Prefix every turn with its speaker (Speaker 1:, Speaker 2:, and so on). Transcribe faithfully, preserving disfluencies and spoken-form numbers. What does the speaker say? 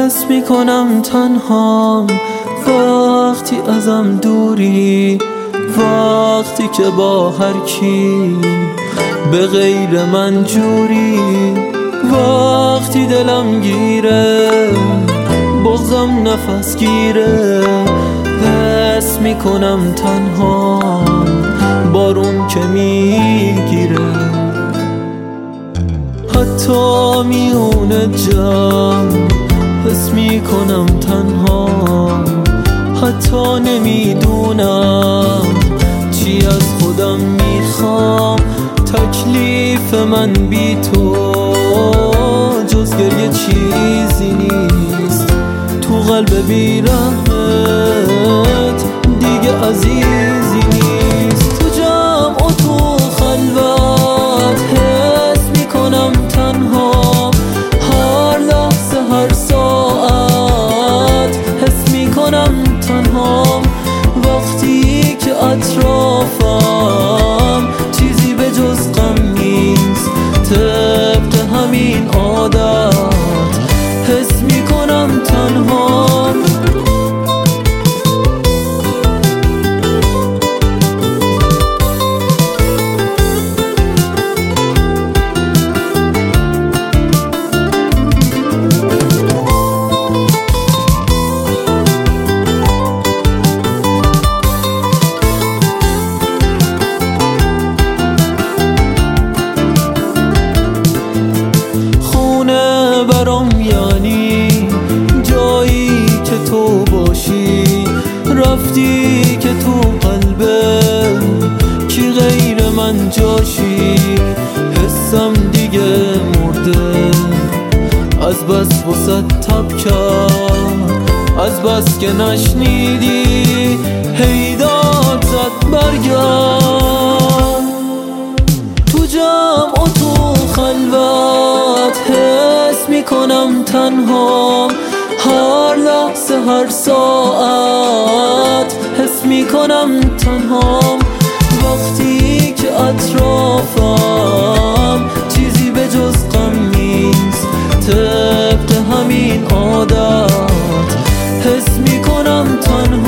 Speaker 1: حس میکنم تنهام وقتی ازم دوری، وقتی که با هر کی به غیر من جوری، وقتی دلم گیره بغضم نفس گیره. حس میکنم تنهام بارون که میگیره، حتی میونه جمع حس میکنم تنهام، حتی نمیدونم چی از خودم میخوام. تکلیف من بی تو جز گریه چیزی نیست، تو قلب بی رحمت دیگه عزیزی نیست. تو جمع و تو خلوت حس میکنم تنها، هر لحظه هر ساعت حس میکنم تنها. وقتی که اطرافم چیزی به جز غم نیست، طبق همین عادت حس میکنم تنها. برام یعنی جایی که تو باشی، رفتی که تو قلبم کی غیر من جاشی. حسم دیگه مرده از بس وسط تب کرد، از بس که نشنیدی هیدات زد برگرد. تو جمع و تو خلوت حس میکنم تنها، هر لحظه هر ساعت حس میکنم تنها. وقتی که اطرافم چیزی به جز غم نیست، طبق همین عادت حس میکنم تنها.